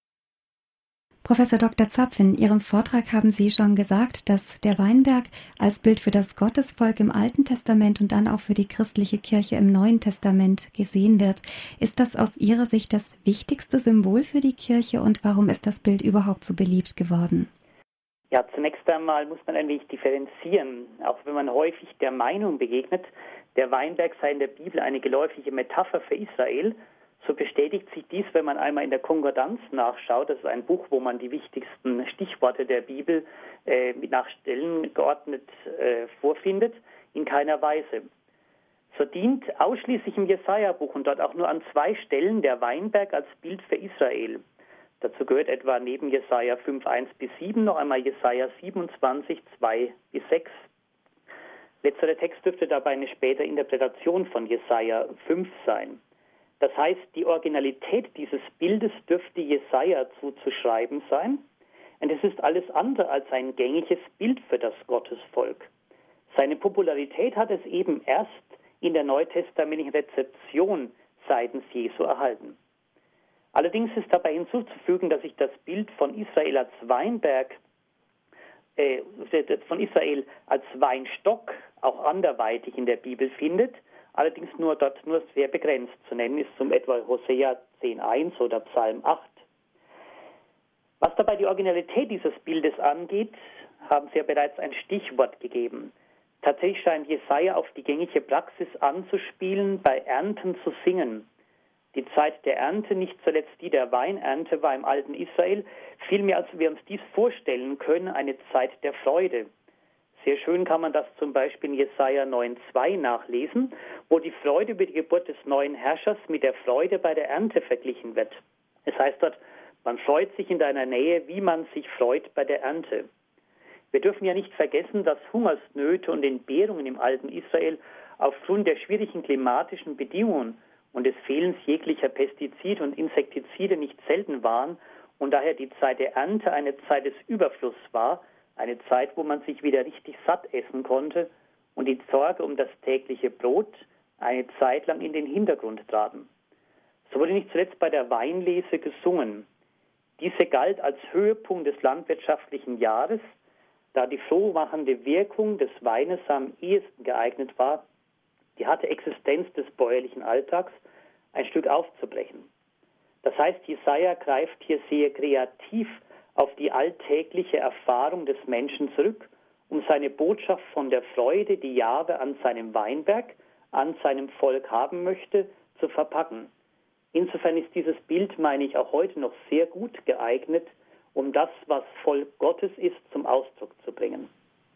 Professor Doktor Zapf, in Ihrem Vortrag haben Sie schon gesagt, dass der Weinberg als Bild für das Gottesvolk im Alten Testament und dann auch für die christliche Kirche im Neuen Testament gesehen wird. Ist das aus Ihrer Sicht das wichtigste Symbol für die Kirche und warum ist das Bild überhaupt so beliebt geworden? Ja, zunächst einmal muss man ein wenig differenzieren, auch wenn man häufig der Meinung begegnet, der Weinberg sei in der Bibel eine geläufige Metapher für Israel. So bestätigt sich dies, wenn man einmal in der Konkordanz nachschaut. Das ist ein Buch, wo man die wichtigsten Stichworte der Bibel äh, nach Stellen geordnet äh, vorfindet, in keiner Weise. So dient ausschließlich im Jesaja-Buch und dort auch nur an zwei Stellen der Weinberg als Bild für Israel. Dazu gehört etwa neben Jesaja fünf, eins bis sieben noch einmal Jesaja siebenundzwanzig, zwei bis sechs. Letzterer Text dürfte dabei eine spätere Interpretation von Jesaja fünf sein. Das heißt, die Originalität dieses Bildes dürfte Jesaja zuzuschreiben sein. Und es ist alles andere als ein gängiges Bild für das Gottesvolk. Seine Popularität hat es eben erst in der neutestamentlichen Rezeption seitens Jesu erhalten. Allerdings ist dabei hinzuzufügen, dass sich das Bild von Israel als Weinberg, äh, von Israel als Weinstock auch anderweitig in der Bibel findet, allerdings nur dort nur sehr begrenzt. Zu nennen ist zum etwa Hosea zehn eins oder Psalm acht. Was dabei die Originalität dieses Bildes angeht, haben Sie ja bereits ein Stichwort gegeben. Tatsächlich scheint Jesaja auf die gängige Praxis anzuspielen, bei Ernten zu singen. Die Zeit der Ernte, nicht zuletzt die der Weinernte, war im alten Israel vielmehr, als wir uns dies vorstellen können, eine Zeit der Freude. Sehr schön kann man das zum Beispiel in Jesaja neun zwei nachlesen, wo die Freude über die Geburt des neuen Herrschers mit der Freude bei der Ernte verglichen wird. Es heißt dort, man freut sich in deiner Nähe, wie man sich freut bei der Ernte. Wir dürfen ja nicht vergessen, dass Hungersnöte und Entbehrungen im alten Israel aufgrund der schwierigen klimatischen Bedingungen und des Fehlens jeglicher Pestizide und Insektizide nicht selten waren und daher die Zeit der Ernte eine Zeit des Überflusses war, eine Zeit, wo man sich wieder richtig satt essen konnte und die Sorge um das tägliche Brot eine Zeit lang in den Hintergrund traten. So wurde nicht zuletzt bei der Weinlese gesungen. Diese galt als Höhepunkt des landwirtschaftlichen Jahres, da die frohmachende Wirkung des Weines am ehesten geeignet war, die harte Existenz des bäuerlichen Alltags ein Stück aufzubrechen. Das heißt, Jesaja greift hier sehr kreativ auf die alltägliche Erfahrung des Menschen zurück, um seine Botschaft von der Freude, die Jahwe an seinem Weinberg, an seinem Volk haben möchte, zu verpacken. Insofern ist dieses Bild, meine ich, auch heute noch sehr gut geeignet, um das, was Volk Gottes ist, zum Ausdruck zu bringen.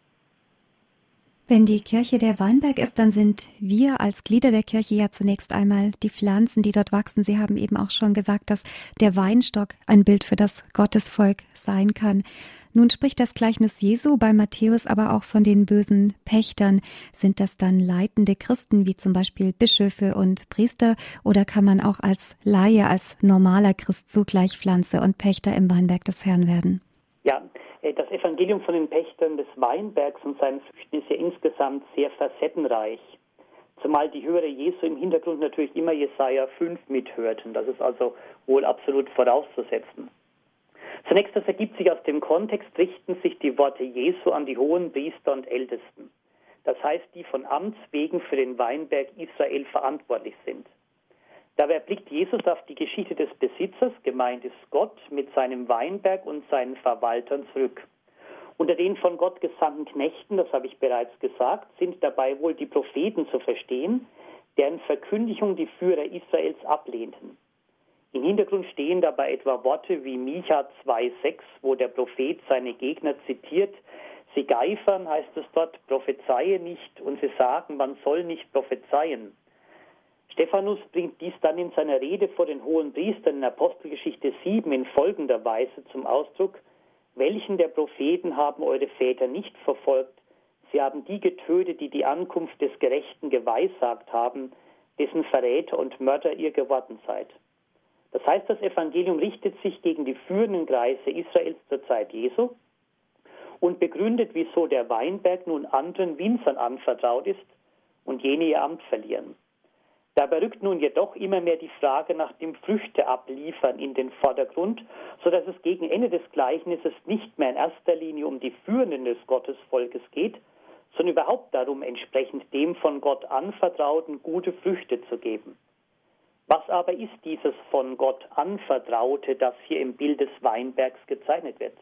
Wenn die Kirche der Weinberg ist, dann sind wir als Glieder der Kirche ja zunächst einmal die Pflanzen, die dort wachsen. Sie haben eben auch schon gesagt, dass der Weinstock ein Bild für das Gottesvolk sein kann. Nun spricht das Gleichnis Jesu bei Matthäus aber auch von den bösen Pächtern. Sind das dann leitende Christen, wie zum Beispiel Bischöfe und Priester, oder kann man auch als Laie, als normaler Christ zugleich Pflanze und Pächter im Weinberg des Herrn werden? Ja, das Evangelium von den Pächtern des Weinbergs und seinen Früchten ist ja insgesamt sehr facettenreich. Zumal die Hörer Jesu im Hintergrund natürlich immer Jesaja fünf mithörten. Das ist also wohl absolut vorauszusetzen. Zunächst, das ergibt sich aus dem Kontext, richten sich die Worte Jesu an die hohen Priester und Ältesten. Das heißt, die von Amts wegen für den Weinberg Israel verantwortlich sind. Dabei blickt Jesus auf die Geschichte des Besitzers, gemeint ist Gott, mit seinem Weinberg und seinen Verwaltern zurück. Unter den von Gott gesandten Knechten, das habe ich bereits gesagt, sind dabei wohl die Propheten zu verstehen, deren Verkündigung die Führer Israels ablehnten. Im Hintergrund stehen dabei etwa Worte wie Micha zwei sechs, wo der Prophet seine Gegner zitiert. Sie geifern, heißt es dort, prophezeie nicht, und sie sagen, man soll nicht prophezeien. Stephanus bringt dies dann in seiner Rede vor den hohen Priestern in Apostelgeschichte sieben in folgender Weise zum Ausdruck: Welchen der Propheten haben eure Väter nicht verfolgt? Sie haben die getötet, die die Ankunft des Gerechten geweissagt haben, dessen Verräter und Mörder ihr geworden seid. Das heißt, das Evangelium richtet sich gegen die führenden Kreise Israels zur Zeit Jesu und begründet, wieso der Weinberg nun anderen Winzern anvertraut ist und jene ihr Amt verlieren. Dabei rückt nun jedoch immer mehr die Frage nach dem Früchteabliefern in den Vordergrund, sodass es gegen Ende des Gleichnisses nicht mehr in erster Linie um die Führenden des Gottesvolkes geht, sondern überhaupt darum, entsprechend dem von Gott anvertrauten gute Früchte zu geben. Was aber ist dieses von Gott Anvertraute, das hier im Bild des Weinbergs gezeichnet wird?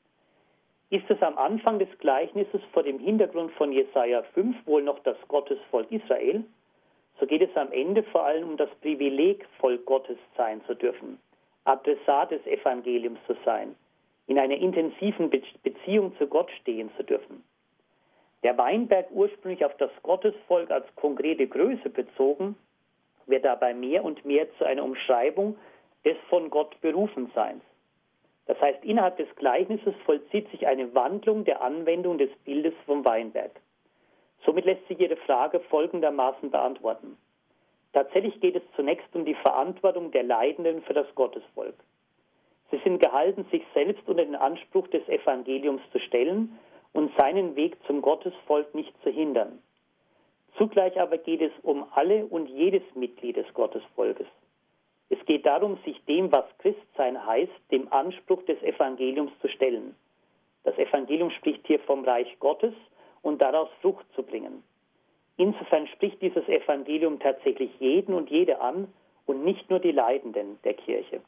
Ist es am Anfang des Gleichnisses vor dem Hintergrund von Jesaja fünf wohl noch das Gottesvolk Israel? So geht es am Ende vor allem um das Privileg, Volk Gottes sein zu dürfen, Adressat des Evangeliums zu sein, in einer intensiven Be- Beziehung zu Gott stehen zu dürfen. Der Weinberg, ursprünglich auf das Gottesvolk als konkrete Größe bezogen, wird dabei mehr und mehr zu einer Umschreibung des von Gott Berufenseins. Das heißt, innerhalb des Gleichnisses vollzieht sich eine Wandlung der Anwendung des Bildes vom Weinberg. Somit lässt sich Ihre Frage folgendermaßen beantworten. Tatsächlich geht es zunächst um die Verantwortung der Leidenden für das Gottesvolk. Sie sind gehalten, sich selbst unter den Anspruch des Evangeliums zu stellen und seinen Weg zum Gottesvolk nicht zu hindern. Zugleich aber geht es um alle und jedes Mitglied des Gottesvolkes. Es geht darum, sich dem, was Christsein heißt, dem Anspruch des Evangeliums zu stellen. Das Evangelium spricht hier vom Reich Gottes und daraus Frucht zu bringen. Insofern spricht dieses Evangelium tatsächlich jeden und jede an und nicht nur die Leidenden der Kirche.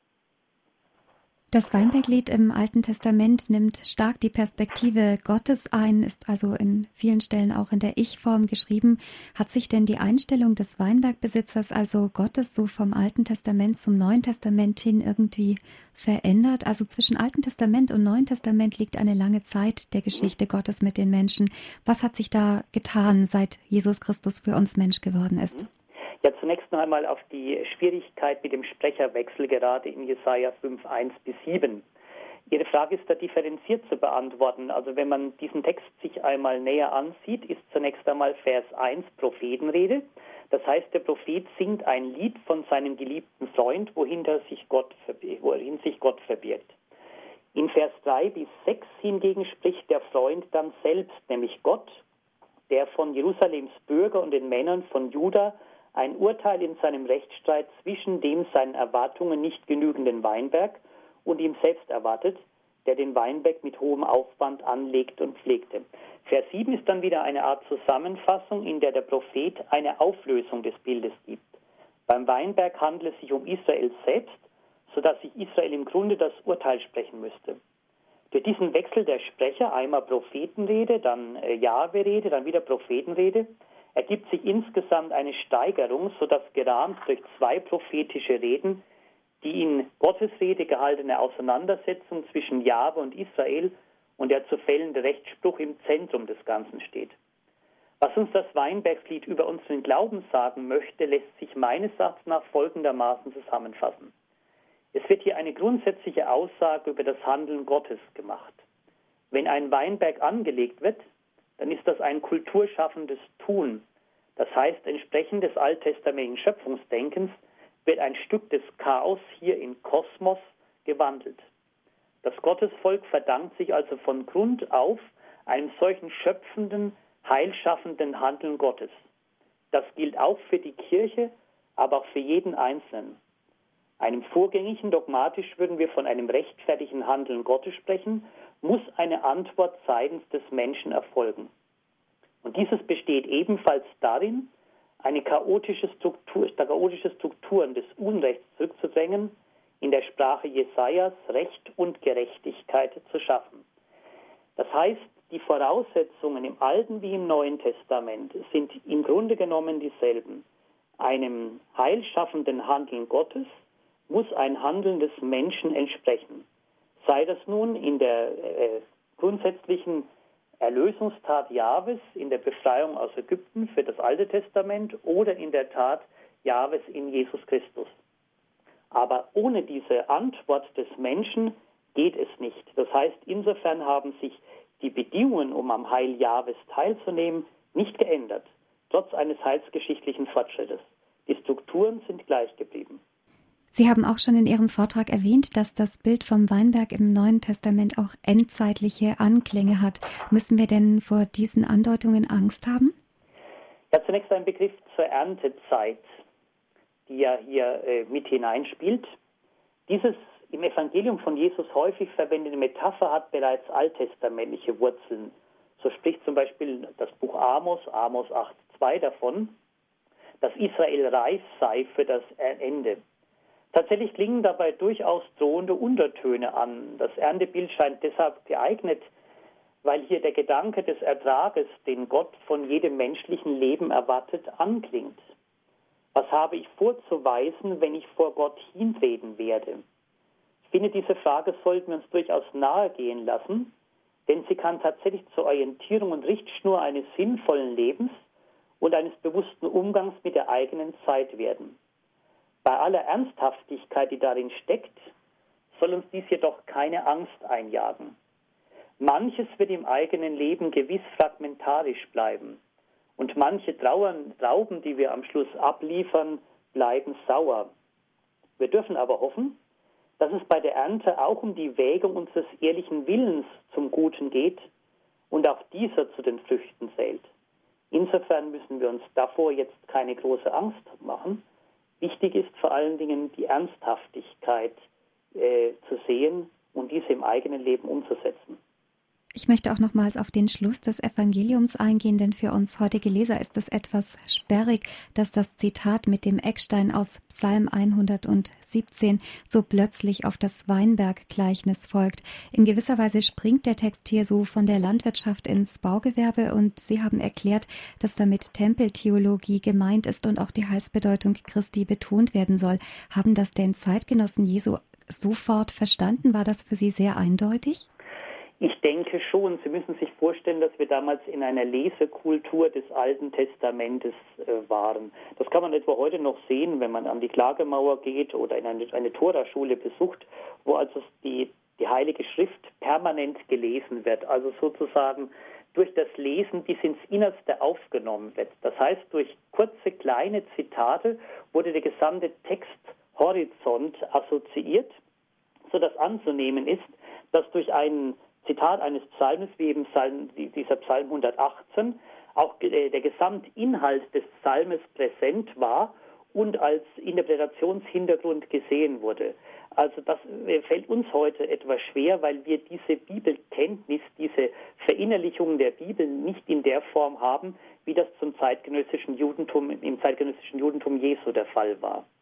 Das Weinberglied im Alten Testament nimmt stark die Perspektive Gottes ein, ist also in vielen Stellen auch in der Ich-Form geschrieben. Hat sich denn die Einstellung des Weinbergbesitzers, also Gottes, so vom Alten Testament zum Neuen Testament hin irgendwie verändert? Also zwischen Alten Testament und Neuen Testament liegt eine lange Zeit der Geschichte Gottes mit den Menschen. Was hat sich da getan, seit Jesus Christus für uns Mensch geworden ist? Ja, zunächst noch einmal auf die Schwierigkeit mit dem Sprecherwechsel gerade in Jesaja fünf, eins bis sieben. Ihre Frage ist da differenziert zu beantworten. Also wenn man diesen Text sich einmal näher ansieht, ist zunächst einmal Vers eins Prophetenrede. Das heißt, der Prophet singt ein Lied von seinem geliebten Freund, wohinter sich Gott, wohin sich Gott verbirgt. In Vers drei bis sechs hingegen spricht der Freund dann selbst, nämlich Gott, der von Jerusalems Bürger und den Männern von Juda ein Urteil in seinem Rechtsstreit zwischen dem seinen Erwartungen nicht genügenden Weinberg und ihm selbst erwartet, der den Weinberg mit hohem Aufwand anlegt und pflegte. Vers sieben ist dann wieder eine Art Zusammenfassung, in der der Prophet eine Auflösung des Bildes gibt. Beim Weinberg handelt es sich um Israel selbst, sodass sich Israel im Grunde das Urteil sprechen müsste. Durch diesen Wechsel der Sprecher, einmal Prophetenrede, dann äh, Jahwe-Rede, dann wieder Prophetenrede, ergibt sich insgesamt eine Steigerung, sodass gerahmt durch zwei prophetische Reden die in Gottes Rede gehaltene Auseinandersetzung zwischen Jahwe und Israel und der zu fällende Rechtsspruch im Zentrum des Ganzen steht. Was uns das Weinbergslied über unseren Glauben sagen möchte, lässt sich meines Erachtens nach folgendermaßen zusammenfassen. Es wird hier eine grundsätzliche Aussage über das Handeln Gottes gemacht. Wenn ein Weinberg angelegt wird, dann ist das ein kulturschaffendes Tun. Das heißt, entsprechend des alttestamentlichen Schöpfungsdenkens wird ein Stück des Chaos hier in Kosmos gewandelt. Das Gottesvolk verdankt sich also von Grund auf einem solchen schöpfenden, heilschaffenden Handeln Gottes. Das gilt auch für die Kirche, aber auch für jeden Einzelnen. Einem vorgängigen, dogmatisch würden wir von einem rechtfertigen Handeln Gottes sprechen, muss eine Antwort seitens des Menschen erfolgen. Und dieses besteht ebenfalls darin, eine chaotische Struktur, chaotische Strukturen des Unrechts zurückzudrängen, in der Sprache Jesajas Recht und Gerechtigkeit zu schaffen. Das heißt, die Voraussetzungen im Alten wie im Neuen Testament sind im Grunde genommen dieselben. Einem heilschaffenden Handeln Gottes muss ein Handeln des Menschen entsprechen. Sei das nun in der äh, grundsätzlichen Erlösungstat Jahwes, in der Befreiung aus Ägypten für das Alte Testament oder in der Tat Jahwes in Jesus Christus. Aber ohne diese Antwort des Menschen geht es nicht. Das heißt, insofern haben sich die Bedingungen, um am Heil Jahwes teilzunehmen, nicht geändert, trotz eines heilsgeschichtlichen Fortschrittes. Die Strukturen sind gleich geblieben. Sie haben auch schon in Ihrem Vortrag erwähnt, dass das Bild vom Weinberg im Neuen Testament auch endzeitliche Anklänge hat. Müssen wir denn vor diesen Andeutungen Angst haben? Ja, zunächst ein Begriff zur Erntezeit, die ja hier äh, mit hineinspielt. Dieses im Evangelium von Jesus häufig verwendete Metapher hat bereits alttestamentliche Wurzeln. So spricht zum Beispiel das Buch Amos, Amos acht zwei davon, dass Israel reif sei für das Ende. Tatsächlich klingen dabei durchaus drohende Untertöne an. Das Erntebild scheint deshalb geeignet, weil hier der Gedanke des Ertrages, den Gott von jedem menschlichen Leben erwartet, anklingt. Was habe ich vorzuweisen, wenn ich vor Gott hintreten werde? Ich finde, diese Frage sollten wir uns durchaus nahe gehen lassen, denn sie kann tatsächlich zur Orientierung und Richtschnur eines sinnvollen Lebens und eines bewussten Umgangs mit der eigenen Zeit werden. Bei aller Ernsthaftigkeit, die darin steckt, soll uns dies jedoch keine Angst einjagen. Manches wird im eigenen Leben gewiss fragmentarisch bleiben und manche Trauern, Trauben, die wir am Schluss abliefern, bleiben sauer. Wir dürfen aber hoffen, dass es bei der Ernte auch um die Wägung unseres ehrlichen Willens zum Guten geht und auch dieser zu den Früchten zählt. Insofern müssen wir uns davor jetzt keine große Angst machen. Wichtig ist vor allen Dingen die Ernsthaftigkeit äh, zu sehen und diese im eigenen Leben umzusetzen. Ich möchte auch nochmals auf den Schluss des Evangeliums eingehen, denn für uns heutige Leser ist es etwas sperrig, dass das Zitat mit dem Eckstein aus Psalm hundertsiebzehn so plötzlich auf das Weinberggleichnis folgt. In gewisser Weise springt der Text hier so von der Landwirtschaft ins Baugewerbe und Sie haben erklärt, dass damit Tempeltheologie gemeint ist und auch die Heilsbedeutung Christi betont werden soll. Haben das denn Zeitgenossen Jesu sofort verstanden? War das für Sie sehr eindeutig? Ich denke schon. Sie müssen sich vorstellen, dass wir damals in einer Lesekultur des Alten Testamentes äh, waren. Das kann man etwa heute noch sehen, wenn man an die Klagemauer geht oder in eine, eine Toraschule besucht, wo also die, die Heilige Schrift permanent gelesen wird. Also sozusagen durch das Lesen bis ins Innerste aufgenommen wird. Das heißt, durch kurze, kleine Zitate wurde der gesamte Texthorizont assoziiert, sodass anzunehmen ist, dass durch einen Zitat eines Psalmes, wie eben Psalm, dieser Psalm hundertachtzehn, auch der Gesamtinhalt des Psalmes präsent war und als Interpretationshintergrund gesehen wurde. Also das fällt uns heute etwas schwer, weil wir diese Bibelkenntnis, diese Verinnerlichung der Bibel nicht in der Form haben, wie das zum zeitgenössischen Judentum, im zeitgenössischen Judentum Jesu der Fall war.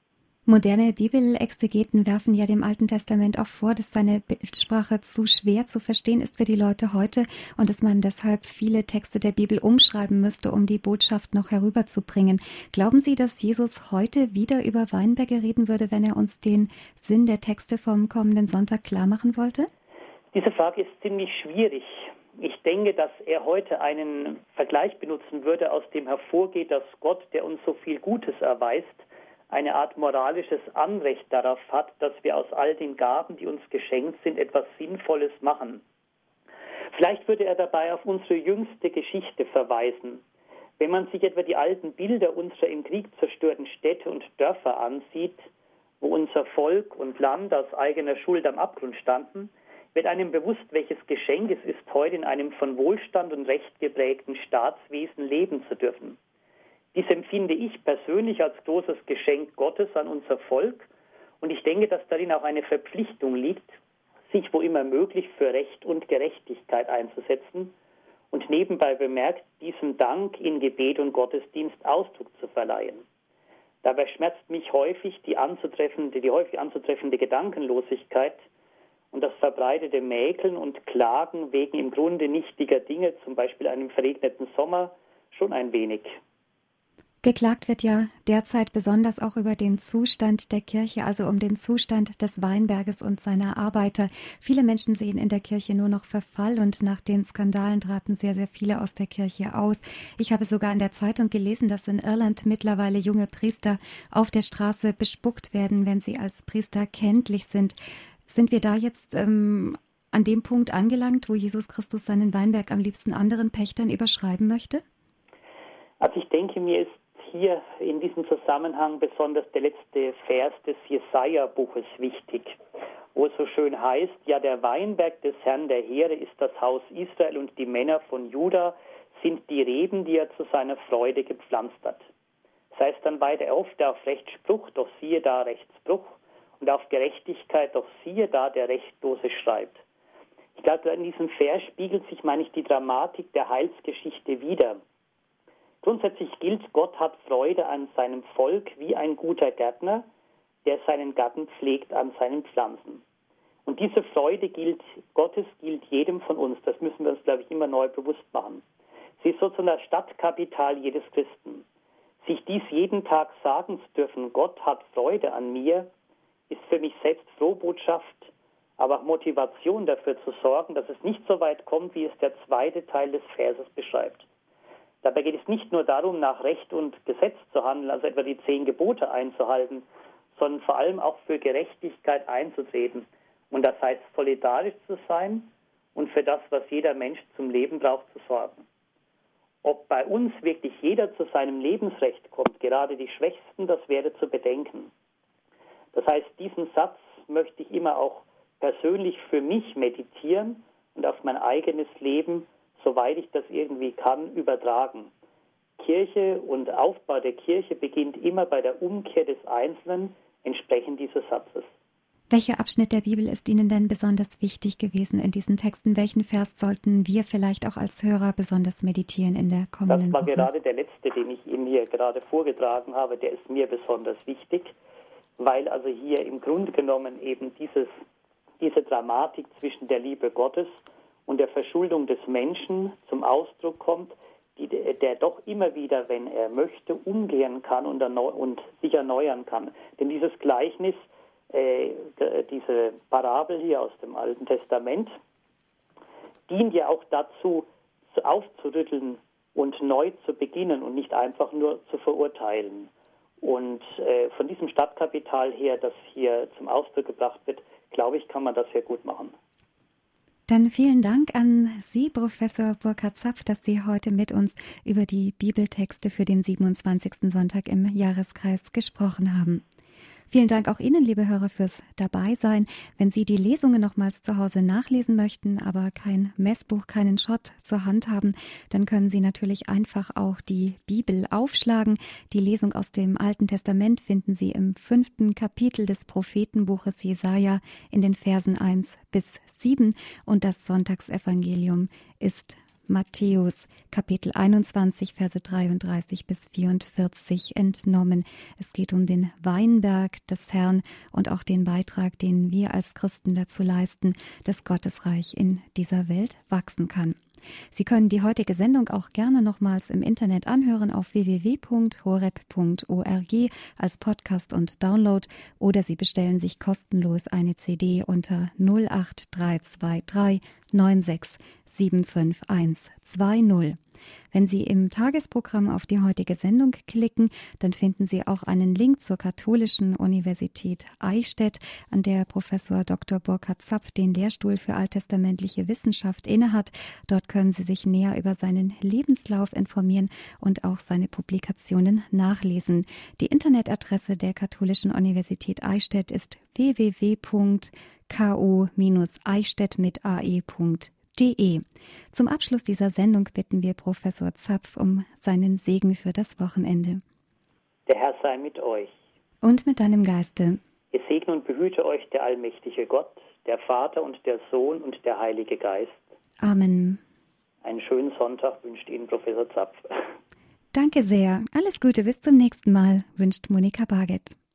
Moderne Bibelexegeten werfen ja dem Alten Testament auch vor, dass seine Bildsprache zu schwer zu verstehen ist für die Leute heute und dass man deshalb viele Texte der Bibel umschreiben müsste, um die Botschaft noch herüberzubringen. Glauben Sie, dass Jesus heute wieder über Weinberge reden würde, wenn er uns den Sinn der Texte vom kommenden Sonntag klar machen wollte? Diese Frage ist ziemlich schwierig. Ich denke, dass er heute einen Vergleich benutzen würde, aus dem hervorgeht, dass Gott, der uns so viel Gutes erweist, eine Art moralisches Anrecht darauf hat, dass wir aus all den Gaben, die uns geschenkt sind, etwas Sinnvolles machen. Vielleicht würde er dabei auf unsere jüngste Geschichte verweisen. Wenn man sich etwa die alten Bilder unserer im Krieg zerstörten Städte und Dörfer ansieht, wo unser Volk und Land aus eigener Schuld am Abgrund standen, wird einem bewusst, welches Geschenk es ist, heute in einem von Wohlstand und Recht geprägten Staatswesen leben zu dürfen. Dies empfinde ich persönlich als großes Geschenk Gottes an unser Volk und ich denke, dass darin auch eine Verpflichtung liegt, sich wo immer möglich für Recht und Gerechtigkeit einzusetzen und nebenbei bemerkt, diesem Dank in Gebet und Gottesdienst Ausdruck zu verleihen. Dabei schmerzt mich häufig die anzutreffende, die häufig anzutreffende Gedankenlosigkeit und das verbreitete Mäkeln und Klagen wegen im Grunde nichtiger Dinge, zum Beispiel einem verregneten Sommer, schon ein wenig. Geklagt wird ja derzeit besonders auch über den Zustand der Kirche, also um den Zustand des Weinberges und seiner Arbeiter. Viele Menschen sehen in der Kirche nur noch Verfall und nach den Skandalen traten sehr, sehr viele aus der Kirche aus. Ich habe sogar in der Zeitung gelesen, dass in Irland mittlerweile junge Priester auf der Straße bespuckt werden, wenn sie als Priester kenntlich sind. Sind wir da jetzt ähm, an dem Punkt angelangt, wo Jesus Christus seinen Weinberg am liebsten anderen Pächtern überschreiben möchte? Also ich denke, mir ist hier in diesem Zusammenhang besonders der letzte Vers des Jesaja-Buches wichtig, wo es so schön heißt, ja, der Weinberg des Herrn der Heere ist das Haus Israel und die Männer von Juda sind die Reben, die er zu seiner Freude gepflanzt hat. Das heißt dann weiter oft auf Rechtsspruch, doch siehe da Rechtsbruch und auf Gerechtigkeit, doch siehe da der Rechtlose schreibt. Ich glaube, in diesem Vers spiegelt sich, meine ich, die Dramatik der Heilsgeschichte wider. Grundsätzlich gilt, Gott hat Freude an seinem Volk wie ein guter Gärtner, der seinen Garten pflegt an seinen Pflanzen. Und diese Freude gilt, Gottes gilt jedem von uns. Das müssen wir uns, glaube ich, immer neu bewusst machen. Sie ist sozusagen das Stadtkapital jedes Christen. Sich dies jeden Tag sagen zu dürfen, Gott hat Freude an mir, ist für mich selbst Frohbotschaft, aber auch Motivation dafür zu sorgen, dass es nicht so weit kommt, wie es der zweite Teil des Verses beschreibt. Dabei geht es nicht nur darum, nach Recht und Gesetz zu handeln, also etwa die zehn Gebote einzuhalten, sondern vor allem auch für Gerechtigkeit einzutreten. Und das heißt, solidarisch zu sein und für das, was jeder Mensch zum Leben braucht, zu sorgen. Ob bei uns wirklich jeder zu seinem Lebensrecht kommt, gerade die Schwächsten, das wäre zu bedenken. Das heißt, diesen Satz möchte ich immer auch persönlich für mich meditieren und auf mein eigenes Leben, soweit ich das irgendwie kann, übertragen. Kirche und Aufbau der Kirche beginnt immer bei der Umkehr des Einzelnen entsprechend dieses Satzes. Welcher Abschnitt der Bibel ist Ihnen denn besonders wichtig gewesen in diesen Texten? Welchen Vers sollten wir vielleicht auch als Hörer besonders meditieren in der kommenden Woche? Das war gerade der letzte, den ich Ihnen hier gerade vorgetragen habe. Der ist mir besonders wichtig, weil also hier im Grunde genommen eben dieses, diese Dramatik zwischen der Liebe Gottes und der Verschuldung des Menschen zum Ausdruck kommt, die, der doch immer wieder, wenn er möchte, umgehen kann und, erneu- und sich erneuern kann. Denn dieses Gleichnis, äh, diese Parabel hier aus dem Alten Testament, dient ja auch dazu, aufzurütteln und neu zu beginnen und nicht einfach nur zu verurteilen. Und äh, von diesem Stadtkapital her, das hier zum Ausdruck gebracht wird, glaube ich, kann man das sehr gut machen. Dann vielen Dank an Sie, Professor Burkhard Zapf, dass Sie heute mit uns über die Bibeltexte für den siebenundzwanzigsten Sonntag im Jahreskreis gesprochen haben. Vielen Dank auch Ihnen, liebe Hörer, fürs Dabeisein. Wenn Sie die Lesungen nochmals zu Hause nachlesen möchten, aber kein Messbuch, keinen Schott zur Hand haben, dann können Sie natürlich einfach auch die Bibel aufschlagen. Die Lesung aus dem Alten Testament finden Sie im fünften Kapitel des Prophetenbuches Jesaja in den Versen eins bis sieben und das Sonntagsevangelium ist Matthäus Kapitel einundzwanzig, Verse dreiunddreißig bis vierundvierzig entnommen. Es geht um den Weinberg des Herrn und auch den Beitrag, den wir als Christen dazu leisten, dass Gottes Reich in dieser Welt wachsen kann. Sie können die heutige Sendung auch gerne nochmals im Internet anhören auf w w w punkt horeb punkt org als Podcast und Download oder Sie bestellen sich kostenlos eine C D unter null acht drei zwei drei neun sechs sieben fünf eins zwei null. Wenn Sie im Tagesprogramm auf die heutige Sendung klicken, dann finden Sie auch einen Link zur Katholischen Universität Eichstätt, an der Professor Doktor Burkhard Zapf den Lehrstuhl für alttestamentliche Wissenschaft innehat. Dort können Sie sich näher über seinen Lebenslauf informieren und auch seine Publikationen nachlesen. Die Internetadresse der Katholischen Universität Eichstätt ist w w w punkt k bindestrich eichstätt mit a e punkt de. Zum Abschluss dieser Sendung bitten wir Professor Zapf um seinen Segen für das Wochenende. Der Herr sei mit euch. Und mit deinem Geiste. Es segne und behüte euch der allmächtige Gott, der Vater und der Sohn und der Heilige Geist. Amen. Einen schönen Sonntag wünscht Ihnen Professor Zapf. Danke sehr. Alles Gute, bis zum nächsten Mal, wünscht Monika Barget.